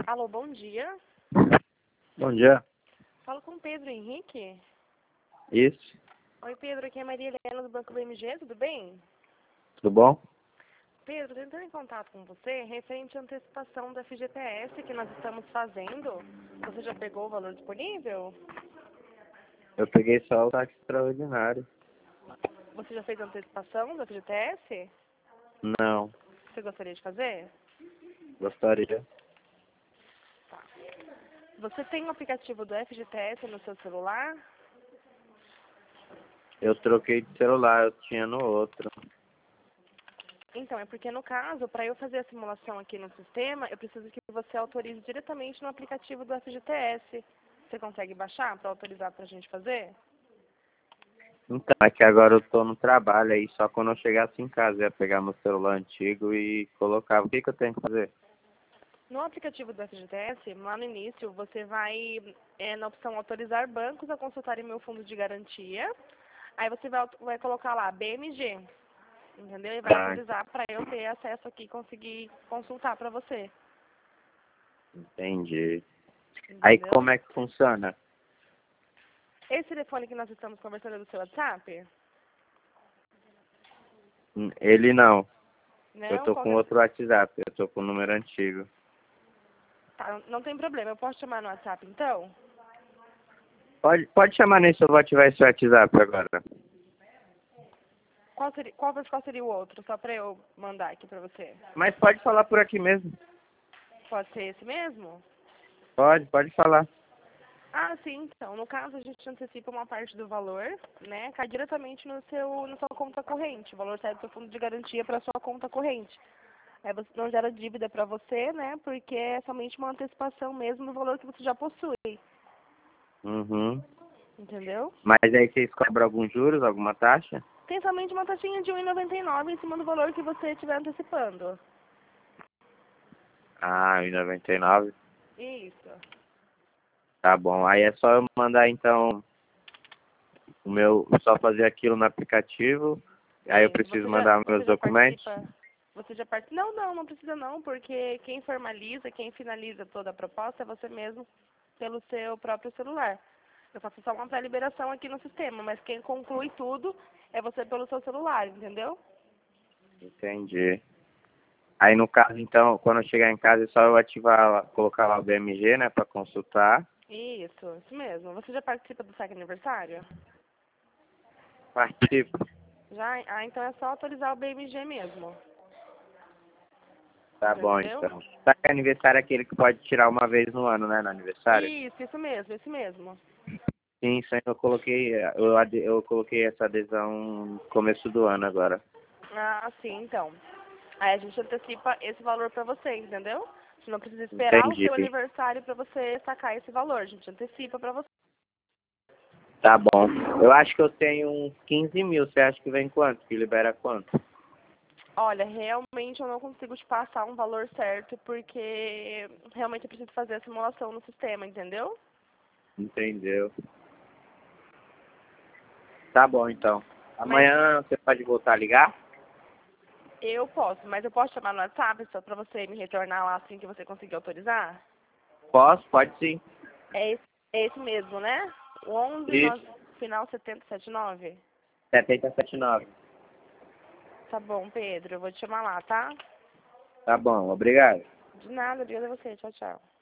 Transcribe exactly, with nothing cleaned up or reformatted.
Alô, bom dia. Bom dia. Falo com o Pedro Henrique. Isso. Oi, Pedro, aqui é a Maria Helena do Banco B M G, tudo bem? Tudo bom? Pedro, tentando em contato com você, referente à antecipação do F G T S que nós estamos fazendo. Você já pegou o valor disponível? Eu peguei só o táxi extraordinário. Você já fez a antecipação do F G T S? Não. Você gostaria de fazer? Gostaria. Tá. Você tem o aplicativo do F G T S no seu celular? Eu troquei de celular, eu tinha no outro. Então, é porque no caso, para eu fazer a simulação aqui no sistema, eu preciso que você autorize diretamente no aplicativo do F G T S. Você consegue baixar para autorizar para a gente fazer? Então, é que agora eu tô no trabalho aí, só quando eu chegasse em casa eu ia pegar meu celular antigo e colocar. O que que eu tenho que fazer? No aplicativo do F G T S, lá no início, você vai é, na opção autorizar bancos a consultarem meu fundo de garantia. Aí você vai, vai colocar lá B M G, entendeu? E vai Ah, autorizar para eu ter acesso aqui e conseguir consultar para você, entendi. Aí entendeu? como é que funciona? Esse telefone que nós estamos conversando é do seu WhatsApp? Hum, Ele não. Eu Não? tô Qual com que é? outro WhatsApp, eu tô com o número antigo. Tá, não tem problema. Eu posso chamar no WhatsApp, então? Pode, pode chamar nesse, eu vou ativar esse WhatsApp agora. Qual seria, qual, qual seria o outro? Só para eu mandar aqui para você. Mas pode falar por aqui mesmo. Pode ser esse mesmo? Pode, pode falar. Ah, sim, então. No caso, a gente antecipa uma parte do valor, né? Cai diretamente no seu, na sua conta corrente. O valor sai do seu fundo de garantia para sua conta corrente. Aí você não gera dívida para você, né? Porque é somente uma antecipação mesmo do valor que você já possui. Uhum. Entendeu? Mas aí vocês cobram alguns juros, alguma taxa? Tem somente uma taxinha de um real e noventa e nove em cima do valor que você estiver antecipando. Ah, um e noventa e nove. Isso. Tá bom. Aí é só eu mandar então o meu, só fazer aquilo no aplicativo. Aí eu Isso. preciso Você já, mandar você meus já documentos. participa? Você já participa? Não, não, não precisa não, porque quem formaliza, quem finaliza toda a proposta é você mesmo pelo seu próprio celular. Eu faço só uma pré-liberação aqui no sistema, mas quem conclui tudo é você pelo seu celular, entendeu? Entendi. Aí no caso então, quando eu chegar em casa é só eu ativar, lá- colocar lá o B M G, né, pra consultar. Isso, isso mesmo. Você já participa do S A C aniversário? Participo. Já? Ah, então é só autorizar o B M G mesmo. Tá bom Entendeu? então. Sabe que aniversário é aquele que pode tirar uma vez no ano, né, no aniversário? Isso, isso mesmo, isso mesmo. Sim, isso aí eu coloquei, eu, ade- eu coloquei essa adesão no começo do ano agora. Ah, sim, então. Aí a gente antecipa esse valor pra você, entendeu? Você não precisa esperar o Entendi. seu aniversário pra você sacar esse valor. A gente antecipa pra você. Tá bom. Eu acho que eu tenho uns quinze mil. Você acha que vem quanto? Que libera quanto? Olha, realmente eu não consigo te passar um valor certo porque realmente eu preciso fazer a simulação no sistema, entendeu? Entendeu? Tá bom, então. Mas Amanhã você pode voltar a ligar? eu posso, mas eu posso chamar no WhatsApp só pra você me retornar lá assim que você conseguir autorizar? Posso? Pode sim. É esse, é esse mesmo, né? O onze, Isso. no, final setenta e sete nove? setenta e sete nove. Tá bom, Pedro, eu vou te chamar lá, tá? Tá bom, obrigado. De nada, obrigada a você. Tchau, tchau.